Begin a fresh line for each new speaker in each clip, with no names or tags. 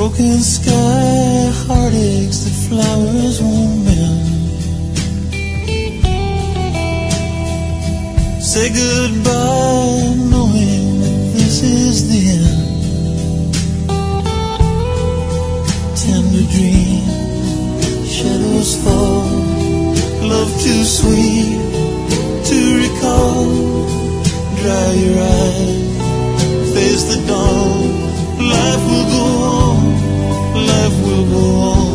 Broken sky, heartaches that flowers won't mend. Say goodbye knowing that this is the end. Tender dream, shadows fall, love too sweet to recall. Dry your eyes, face the dawn. Life will go on, life will go on.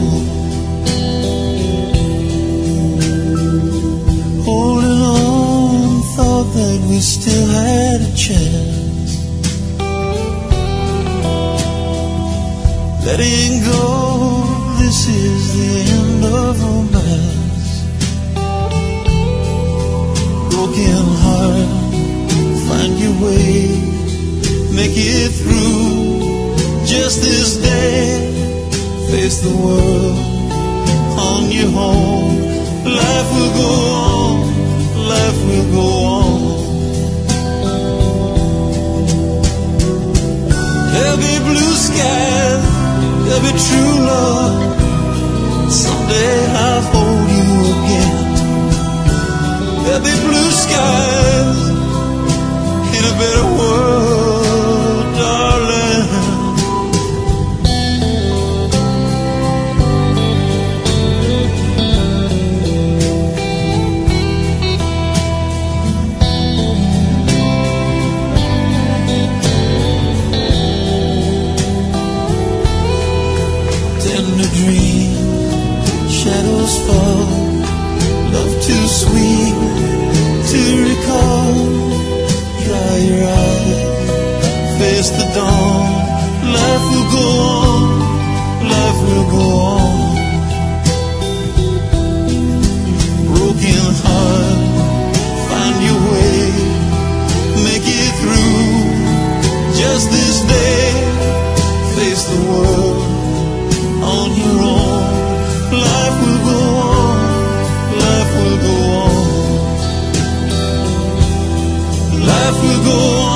Holding on, thought that we still had a chance. Letting go, this is the end of romance. Broken heart, find your way, make it through. Just this day, face the world on your home. Life will go on, life will go on. There'll be blue skies, there'll be true love. Someday I'll hold you again. There'll be blue skies in a better world, darling. Shadows fall, love too sweet to recall. Dry your eyes, face the dawn. Life will go on, life will go on. Broken heart, find your way, make it through. Just this day, face the world on your own. Life will go on, life will go on. Life will go on.